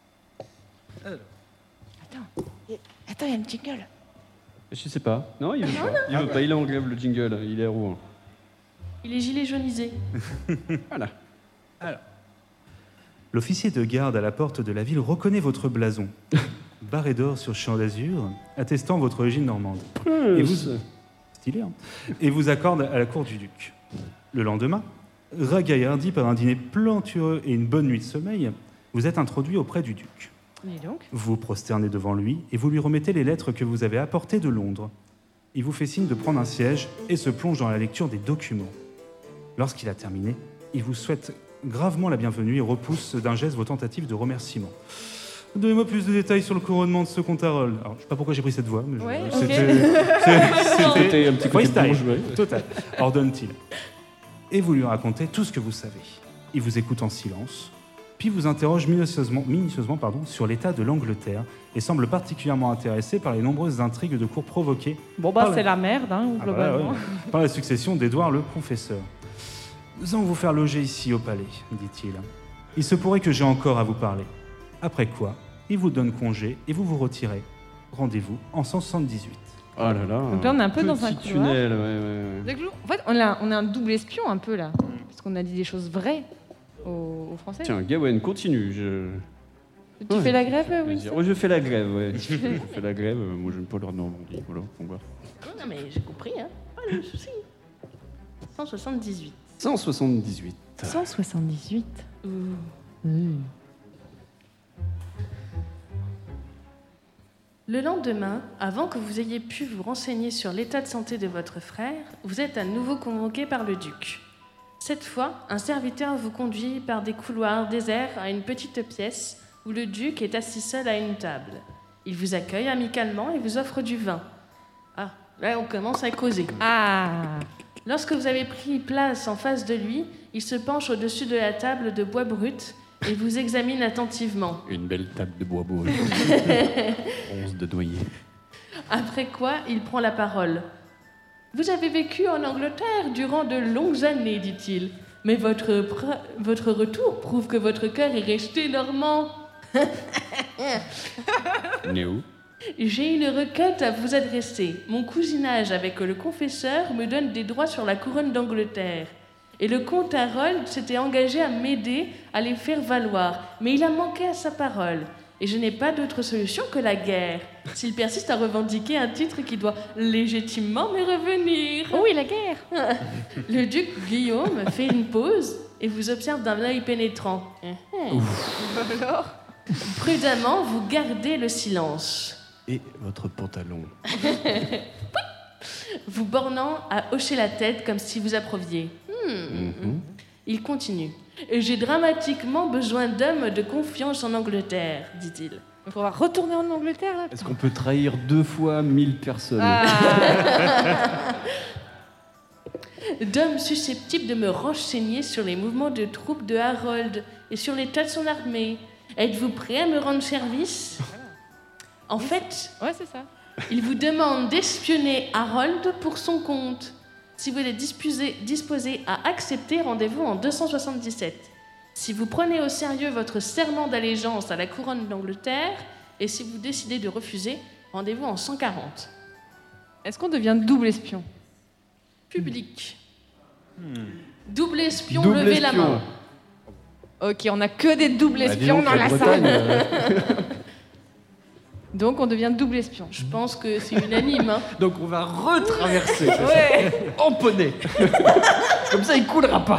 Attends, il y a une jingle. Je sais pas. Non, il veut pas. Il veut pas, il enlève le jingle. Il est à Rouen. Il est gilet jaunisé. Voilà. L'officier de garde à la porte de la ville reconnaît votre blason, barré d'or sur champ d'azur, attestant votre origine normande. Et vous... Stylé, hein. Et vous accorde à la cour du duc. Le lendemain, ragaillardi par un dîner plantureux et une bonne nuit de sommeil, vous êtes introduit auprès du duc. Dis donc. Vous vous prosternez devant lui et vous lui remettez les lettres que vous avez apportées de Londres. Il vous fait signe de prendre un siège et se plonge dans la lecture des documents. Lorsqu'il a terminé, il vous souhaite gravement la bienvenue et repousse d'un geste vos tentatives de remerciement. Donnez-moi plus de détails sur le couronnement de ce comte Harold. Alors, je sais pas pourquoi j'ai pris cette voix, mais Ouais, ok. C'était un petit côté freestyle, bourgeois. total. Ordonne-t-il. Et vous lui racontez tout ce que vous savez. Il vous écoute en silence, puis vous interroge minutieusement sur l'état de l'Angleterre et semble particulièrement intéressé par les nombreuses intrigues de cour provoquées Bon, Par c'est la merde, hein, Ah bah globalement. ouais, par la succession d'Édouard le Confesseur. Nous allons vous faire loger ici au palais, dit-il. Il se pourrait que j'ai encore à vous parler. Après quoi, il vous donne congé et vous vous retirez. Rendez-vous en 178. Oh là là. Donc là, on est un peu dans un petit couloir. tunnel, ouais. En fait, on a un double espion un peu là. Parce qu'on a dit des choses vraies aux Français. Tiens, Gawain, continue. Tu fais la grève, oui. Oh, je fais la grève, ouais. Je fais la grève. Moi, j'aime pas leur Normandie. Voilà, on va. Non, mais j'ai compris, hein. Pas de souci. 178. 178. 178. Le lendemain, avant que vous ayez pu vous renseigner sur l'état de santé de votre frère, vous êtes à nouveau convoqué par le duc. Cette fois, un serviteur vous conduit par des couloirs déserts à une petite pièce où le duc est assis seul à une table. Il vous accueille amicalement et vous offre du vin. Ah, là on commence à causer. Ah. Lorsque vous avez pris place en face de lui, il se penche au-dessus de la table de bois brut et vous examine attentivement. Une belle table de bois beau. 11 de noyer. Après quoi, il prend la parole. « Vous avez vécu en Angleterre durant de longues années, dit-il. Mais votre retour prouve que votre cœur est resté normand. Néo. J'ai une requête à vous adresser. Mon cousinage avec le confesseur me donne des droits sur la couronne d'Angleterre. Et le comte Harold s'était engagé à m'aider à les faire valoir. Mais il a manqué à sa parole. Et je n'ai pas d'autre solution que la guerre. S'il persiste à revendiquer un titre qui doit légitimement me revenir. Oh oui, la guerre. Le duc Guillaume fait une pause et vous observe d'un œil pénétrant. Alors. Prudemment, vous gardez le silence. Et votre pantalon. vous bornant à hocher la tête comme si vous approuviez. Il continue. J'ai dramatiquement besoin d'hommes de confiance en Angleterre, dit-il. Il faudra retourner en Angleterre, là. Est-ce qu'on peut trahir 2 fois 1000 personnes? D'hommes susceptibles de me renseigner sur les mouvements de troupes de Harold et sur l'état de son armée. Êtes-vous prêt à me rendre service? En fait, Ouais, c'est ça. il vous demande d'espionner Harold pour son compte. Si vous êtes disposé à accepter, rendez-vous en 277. Si vous prenez au sérieux votre serment d'allégeance à la couronne d'Angleterre, et si vous décidez de refuser, rendez-vous en 140. Est-ce qu'on devient double espion? Public. Double espion, Double levez la espion. main. Ok, on a que des doubles Bah, dis espions donc, dans la Bretagne, salle. Donc on devient double espion. Je pense que c'est unanime. Hein. Donc on va retraverser Ouais. en poney. Comme ça, il coulera pas.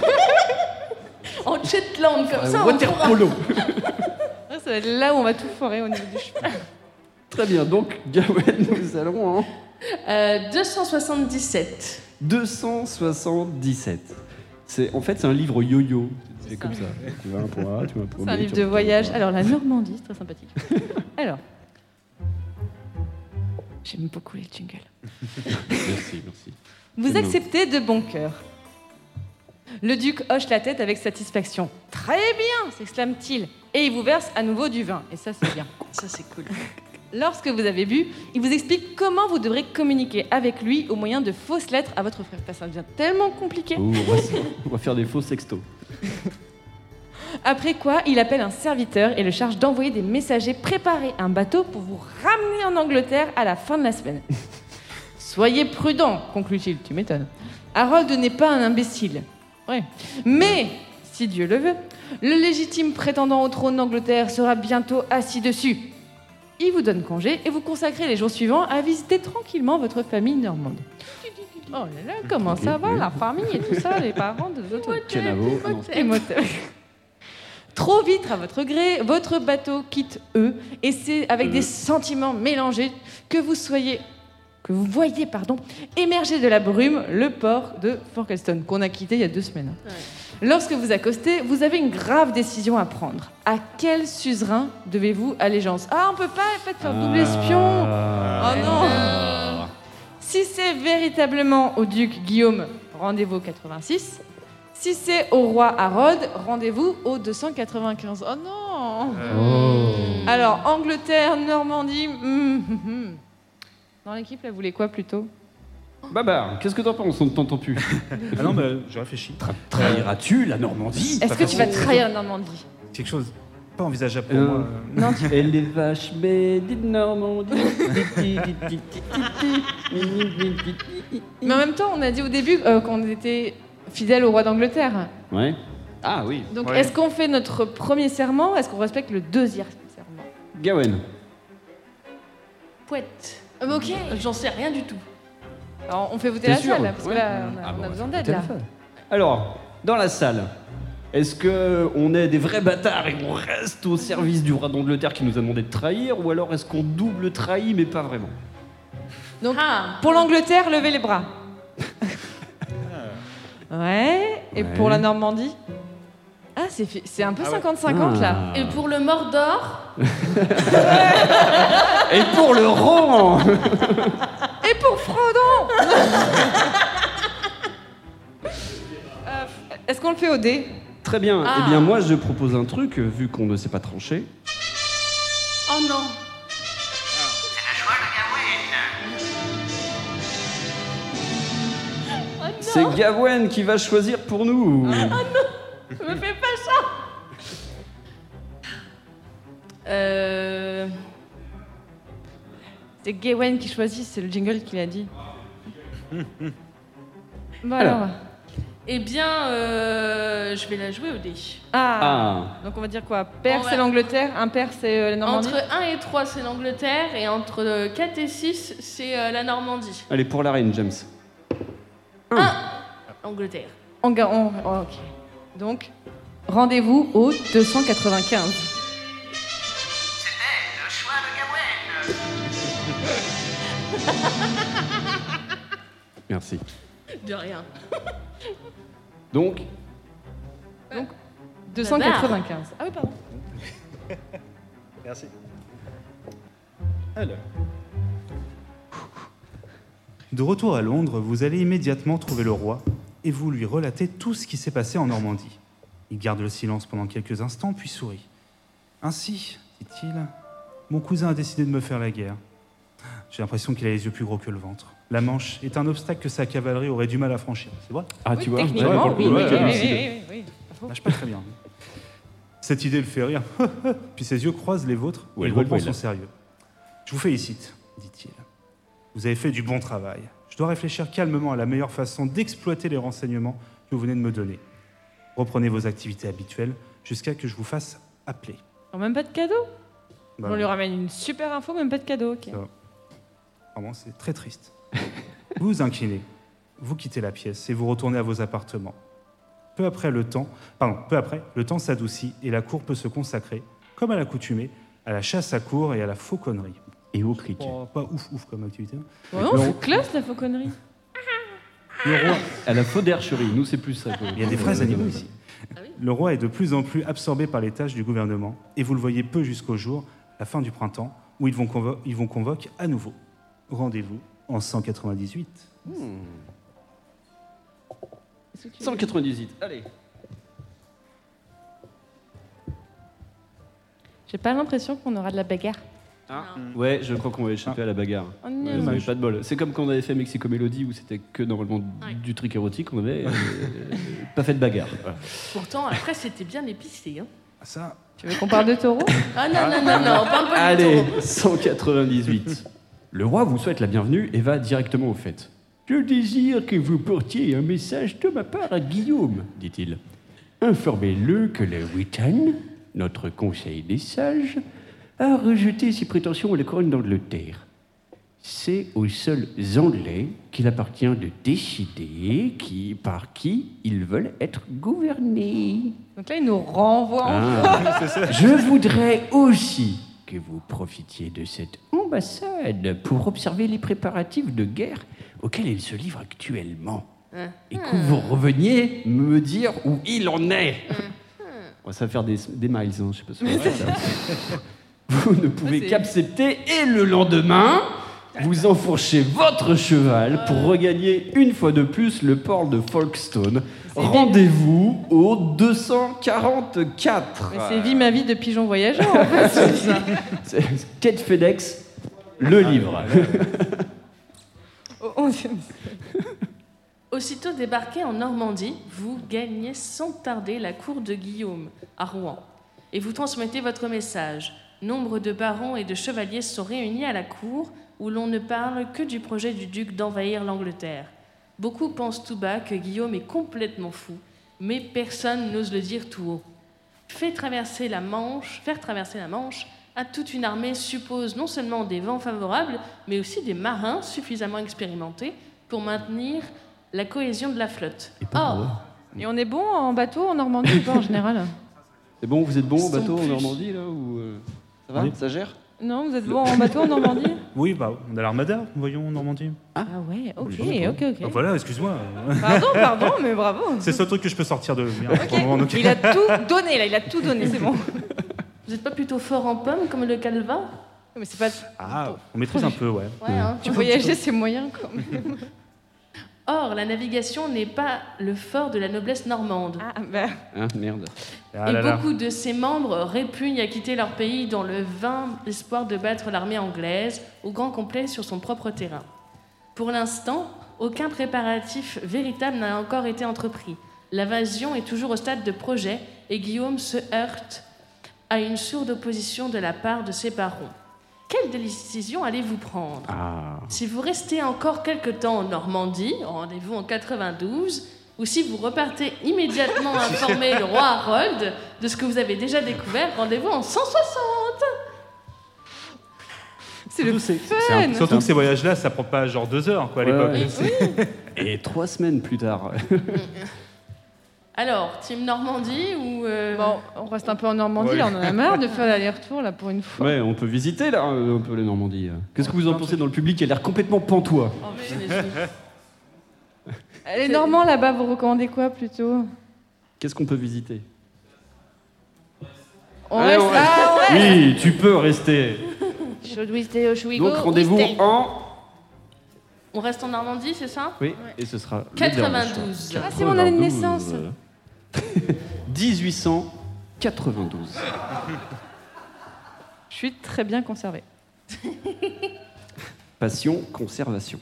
En Shetland, comme ça, on Water pourra... polo. Ça va être là où on va tout foirer au niveau du cheval. Très bien, donc Gawain, nous allons en 277. 277. En fait, c'est un livre yo-yo. C'est comme ça. Tu vas un point A, tu vas un point B. C'est un livre tu de vas un point voyage. A. Alors la Normandie, c'est très sympathique. Alors. J'aime beaucoup les jingles. Merci. Vous C'est acceptez de bon cœur. Le duc hoche la tête avec satisfaction. Très bien, s'exclame-t-il. Et il vous verse à nouveau du vin. Et ça, c'est bien. Ça, c'est cool. Lorsque vous avez bu, il vous explique comment vous devrez communiquer avec lui au moyen de fausses lettres à votre frère. Ça devient tellement compliqué. Oh, on va faire des faux sextos. Après quoi, il appelle un serviteur et le charge d'envoyer des messagers préparer un bateau pour vous ramener en Angleterre à la fin de la semaine. Soyez prudent, conclut-il. Tu m'étonnes. Harold n'est pas un imbécile. Ouais. Mais, si Dieu le veut, le légitime prétendant au trône d'Angleterre sera bientôt assis dessus. Il vous donne congé et vous consacrez les jours suivants à visiter tranquillement votre famille normande. Oh là là, comment ça va, la famille et tout ça, les parents de votre... Canavo. Ah non, Et moteur. Trop vite à votre gré, votre bateau quitte eux, et c'est avec des sentiments mélangés que vous voyez, émerger de la brume le port de Folkestone, qu'on a quitté il y a 2 semaines. Ouais. Lorsque vous accostez, vous avez une grave décision à prendre. À quel suzerain devez-vous allégeance? Ah, on peut pas en fait, faire double espion. Oh non. Si c'est véritablement au duc Guillaume, rendez-vous au 86. Si c'est au roi Harold, rendez-vous au 295. Oh non. Alors, Angleterre, Normandie... Dans l'équipe, là, vous voulez quoi plutôt? Babar, qu'est-ce que t'en penses? On ne t'entend plus. Ah non, je réfléchis. Trahiras-tu la Normandie? Est-ce que tu vas trahir la Normandie? Quelque chose pas envisageable pour moi. Non, Et les vaches bédies de Normandie. Mais en même temps, on a dit au début qu'on était fidèles au roi d'Angleterre. Ouais. Ah oui. Donc, Ouais. est-ce qu'on fait notre premier serment? Est-ce qu'on respecte le deuxième serment? Gawain. Pouette. Ok. J'en sais rien du tout. Alors, on fait voter T'es la sûr? salle, parce que Ouais. là, on a, Ah on bon, a besoin c'est d'aide, là. téléphone. Alors, dans la salle, est-ce qu'on est des vrais bâtards et qu'on reste au service du roi d'Angleterre qui nous a demandé de trahir, ou alors est-ce qu'on double trahit mais pas vraiment? Donc, Ah, pour l'Angleterre, levez les bras. Ouais. Et Ouais. pour la Normandie? Ah, c'est un peu 50-50, là. Ah. et pour le Mordor, Et pour le rang. Et pour Frodon. Est-ce qu'on le fait au dé? Très bien. Ah. Eh bien, moi, je propose un truc, vu qu'on ne sait pas trancher. oh non. C'est Gawain qui va choisir pour nous. Me fais pas ça. C'est Gawain qui choisit, c'est le jingle qu'il a dit. Bon alors. Eh bien, je vais la jouer au dé. Ah. Donc on va dire quoi? Père On va- c'est l'Angleterre, impair c'est la Normandie. Entre 1 et 3, c'est l'Angleterre, et entre 4 et 6, c'est la Normandie. Allez, pour la reine, James. Angleterre. Oh, ok. Donc, rendez-vous au 295. C'était le choix de Gawain. Merci. De rien. Donc, 295. Ah oui, pardon. Merci. Alors. De retour à Londres, vous allez immédiatement trouver le roi et vous lui relatez tout ce qui s'est passé en Normandie. Il garde le silence pendant quelques instants, puis sourit. Ainsi, dit-il, mon cousin a décidé de me faire la guerre. J'ai l'impression qu'il a les yeux plus gros que le ventre. La Manche est un obstacle que sa cavalerie aurait du mal à franchir, c'est vrai? ah, tu vois, Techniquement, ouais, oui, ouais, oui, ouais, oui, oui. Marche pas très bien. Cette idée le fait rire. Puis ses yeux croisent les vôtres et Ouais, il ouais, reprend ouais, son là. sérieux. Je vous félicite, dit-il. Vous avez fait du bon travail. Je dois réfléchir calmement à la meilleure façon d'exploiter les renseignements que vous venez de me donner. Reprenez vos activités habituelles jusqu'à que je vous fasse appeler. Oh, même pas de cadeau. Bah, On lui ramène une super info, même pas de cadeau. Ok. Ça va. Vraiment, c'est très triste. Vous vous inclinez, vous quittez la pièce et vous retournez à vos appartements. Peu après, le temps s'adoucit et la cour peut se consacrer, comme à l'accoutumée, à la chasse à courre et à la fauconnerie. Et au cricket. Pas ouf comme activité. Hein. Ouais, non, c'est classe la fauconnerie. Le roi, À la faudercherie, nous, c'est plus ça. il y a des vrais animaux ici. Ah oui. Le roi est de plus en plus absorbé par les tâches du gouvernement et vous le voyez peu jusqu'au jour, la fin du printemps, où ils vont convoquer à nouveau. Rendez-vous en 198. 198, allez. J'ai pas l'impression qu'on aura de la bagarre. Ouais, je crois qu'on va échapper à la bagarre. Oh, Ouais, non. vous avez pas de bol. C'est comme quand on avait fait Mexico Melody où c'était que normalement du truc érotique, on avait pas fait de bagarre. Voilà. Pourtant, après, c'était bien épicé. Hein. Ah, ça, Tu veux qu'on parle de taureau? Ah non, on parle pas Allez, du tout. 198. Le roi vous souhaite la bienvenue et va directement au fait. Je désire que vous portiez un message de ma part à Guillaume, dit-il. Informez-le que le Witan, notre conseil des sages, a rejeté ses prétentions à la couronne d'Angleterre. C'est aux seuls Anglais qu'il appartient de décider par qui ils veulent être gouvernés. Donc là, il nous renvoie en... Je voudrais aussi que vous profitiez de cette ambassade pour observer les préparatifs de guerre auxquels elle se livre actuellement. Et que vous reveniez me dire où il en est. Ça va faire des miles, hein, je sais pas si vous voyez ça. Vous ne pouvez C'est- qu'accepter et le lendemain, vous enfourchez votre cheval pour regagner une fois de plus le port de Folkestone. Rendez-vous au 244. Mais c'est Vie ma vie de pigeon voyageur, en fait. C'est Kate FedEx, le livre. Au 11e. Aussitôt débarqué en Normandie, vous gagnez sans tarder la cour de Guillaume, à Rouen, et vous transmettez votre message. Nombre de barons et de chevaliers sont réunis à la cour, où l'on ne parle que du projet du duc d'envahir l'Angleterre. Beaucoup pensent tout bas que Guillaume est complètement fou, mais personne n'ose le dire tout haut. Faire traverser la Manche à toute une armée suppose non seulement des vents favorables, mais aussi des marins suffisamment expérimentés pour maintenir la cohésion de la flotte. Or, Et on est bon en bateau en Normandie ou pas en général? C'est bon, vous êtes bon au Sont bateau en plus- Normandie, là ou ça va? Oui. Ça gère? Non, vous êtes bon en bateau en Normandie? oui, bah, on a l'Armada, voyons, en Normandie. Ah ouais, ok, Oui, ok, Ah, ok. voilà, excuse-moi. Pardon, mais bravo. C'est le seul truc que je peux sortir de. Bien, Ok. pour le moment, donc. Il a tout donné là, il a tout donné, c'est bon. vous n'êtes pas plutôt fort en pommes comme le Calva? Mais c'est pas. Ah, on maîtrise un peu, ouais. Ouais, hein. Tu voyager, c'est moyen quand même. Or, la navigation n'est pas le fort de la noblesse normande. Ah bah. Hein, merde. Ah Et là là. beaucoup de ses membres répugnent à quitter leur pays dans le vain espoir de battre l'armée anglaise au grand complet sur son propre terrain. Pour l'instant, aucun préparatif véritable n'a encore été entrepris. L'invasion est toujours au stade de projet et Guillaume se heurte à une sourde opposition de la part de ses barons. Quelle décision allez-vous prendre? Ah. Si vous restez encore quelque temps en Normandie, rendez-vous en 92, ou si vous repartez immédiatement informer le roi Harold de ce que vous avez déjà découvert, rendez-vous en 160. C'est le C'est fun. Surtout que ces voyages-là, ça prend pas genre 2 heures, quoi, à l'époque. Ouais. Et 3 semaines plus tard. Alors, team Normandie ou... Bon, on reste un peu en Normandie, Ouais. là, on en a marre de faire l'aller-retour là pour une fois. Ouais, on peut visiter là un peu les Normandies. Qu'est-ce que vous en pensez dans le public? Il a l'air complètement pantois. Oh, punaise. Les Normands, là-bas, vous recommandez quoi, plutôt? Qu'est-ce qu'on peut visiter? On reste là, ouais. Oui, tu peux rester. Should we stay or should we go? Donc rendez-vous stay. en... On reste en Normandie, c'est ça? Oui, et ce sera... le 92. dernier choix. Ah, c'est mon année de naissance. 1892. Je suis très bien conservée. Passion, conservation.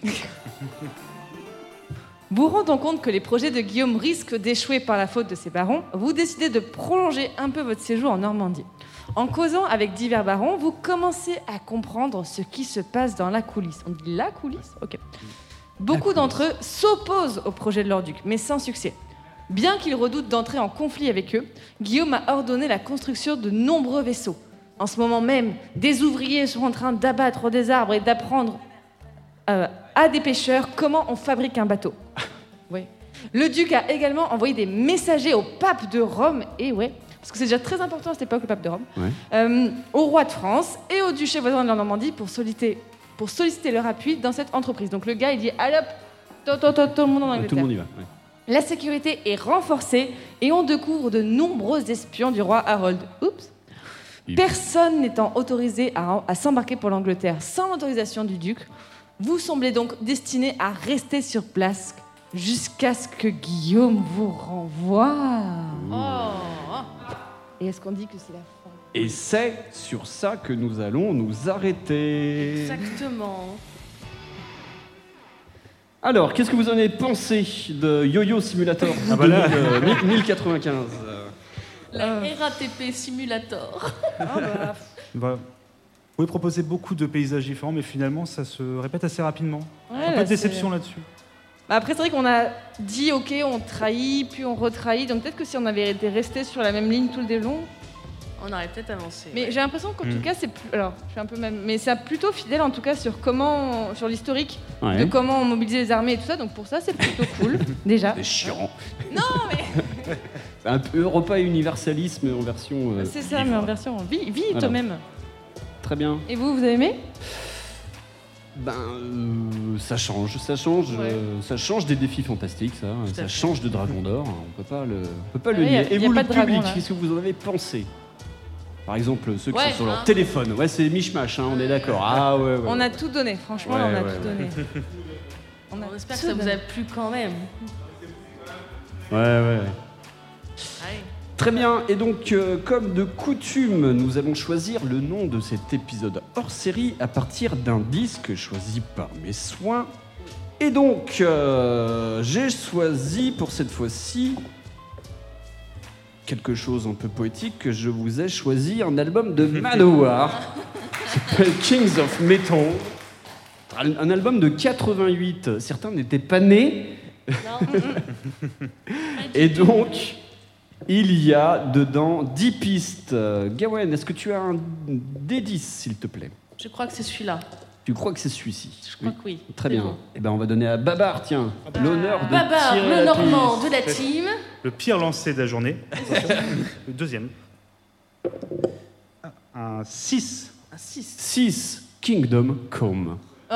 Vous rendant compte que les projets de Guillaume risquent d'échouer par la faute de ses barons, vous décidez de prolonger un peu votre séjour en Normandie. En causant avec divers barons, vous commencez à comprendre ce qui se passe dans la coulisse. On dit la coulisse? Ok. Beaucoup d'entre eux s'opposent au projet de leur duc, mais sans succès. Bien qu'ils redoutent d'entrer en conflit avec eux, Guillaume a ordonné la construction de nombreux vaisseaux. En ce moment même, des ouvriers sont en train d'abattre des arbres et d'apprendre à des pêcheurs comment on fabrique un bateau. Ouais. Le duc a également envoyé des messagers au pape de Rome, et ouais, parce que c'est déjà très important à cette époque, le pape de Rome, au roi de France et au duché voisin de la Normandie pour solliciter leur appui dans cette entreprise. Donc le gars, il dit, allez hop, tout le monde en Angleterre. Tout le monde y va. Ouais. La sécurité est renforcée et on découvre de nombreux espions du roi Harold. Oups. Personne n'étant autorisé à s'embarquer pour l'Angleterre sans l'autorisation du duc, vous semblez donc destiné à rester sur place jusqu'à ce que Guillaume vous renvoie. Et est-ce qu'on dit que c'est la fin? Et c'est sur ça que nous allons nous arrêter. Exactement. Alors, qu'est-ce que vous en avez pensé de Yo-Yo Simulator 1095? La RATP Simulator. Vous pouvez proposer beaucoup de paysages différents, mais finalement, ça se répète assez rapidement. Ouais, Pas de déception là-dessus. Bah après, c'est vrai qu'on a dit ok, on trahit, puis on retrahit. Donc peut-être que si on avait été resté sur la même ligne tout le long. On aurait peut-être avancé. Mais j'ai l'impression qu'en tout cas, c'est plus. Alors, je suis un peu même. Mais c'est plutôt fidèle en tout cas sur comment. Sur l'historique de comment on mobilisait les armées et tout ça. Donc pour ça, c'est plutôt cool, déjà. C'est chiant. Non, mais. C'est un peu Europa universalisme en version. C'est ça, livre. mais en version. Vis Voilà. toi-même. Très bien. Et vous avez aimé? Ça change, Ouais. ça change des défis fantastiques, ça change de Dragon d'Or, hein, on peut pas le Ouais, nier. Et y a vous, pas le de dragon, public, là. qu'est-ce que vous en avez pensé? Par exemple, ceux qui Ouais, sont sur leur hein. téléphone, ouais, c'est mishmash, hein, on est d'accord. Ah ouais, ouais. On a tout donné, franchement, Ouais, on a ouais, tout ouais. donné. On espère que tout ça vous donné. a plu quand même. Ouais. Allez. Très bien, et donc, comme de coutume, nous allons choisir le nom de cet épisode hors série à partir d'indices choisis par mes soins. Et donc, j'ai choisi pour cette fois-ci quelque chose un peu poétique, que je vous ai choisi un album de Manowar qui s'appelle Kings of Metal. Un album de 88. Certains n'étaient pas nés. Non. Et donc, il y a dedans 10 pistes. Gawain, est-ce que tu as un D10, s'il te plaît? Je crois que c'est celui-là. Tu crois que c'est celui-ci? Je crois que oui. Très C'est bien. bon. Eh ben, on va donner à Babar, tiens, l'honneur de Babar, tirer le la Normand piste. de la team. Le pire lancé de la journée. Le deuxième. Un 6. Un 6. 6, Kingdom Come.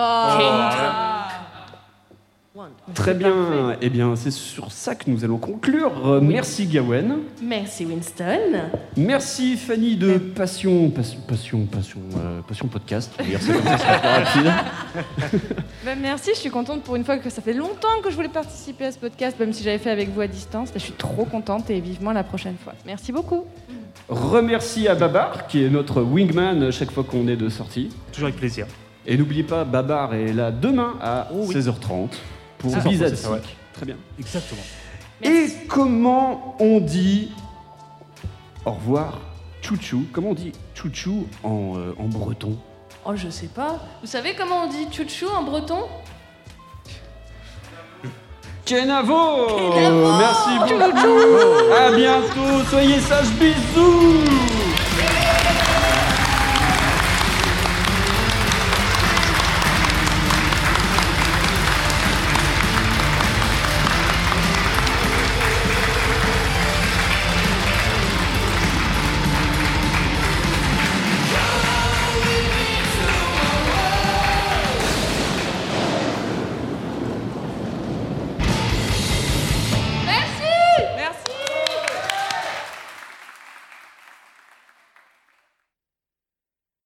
One. Très bien. Eh bien, c'est sur ça que nous allons conclure. Merci Gawain. Merci Winston. Merci Fanny de Passion Podcast. Je vais dire ça comme ça sera plus rapide. Ben, merci, je suis contente pour une fois que ça fait longtemps que je voulais participer à ce podcast, même si j'avais fait avec vous à distance. Là, je suis trop contente et vivement la prochaine fois. Merci beaucoup. Remercie à Babar, qui est notre wingman chaque fois qu'on est de sortie. Toujours avec plaisir. Et n'oubliez pas, Babar est là demain à Oh oui. 16h30 pour C'est ça, Bizatic. c'est ça, ouais. Très bien. Exactement. Et comment on dit au revoir, chouchou? Comment on dit chouchou en breton? Oh, je sais pas. Vous savez comment on dit chouchou en breton? Kenavo! Merci beaucoup. À bientôt. Soyez sages. Bisous.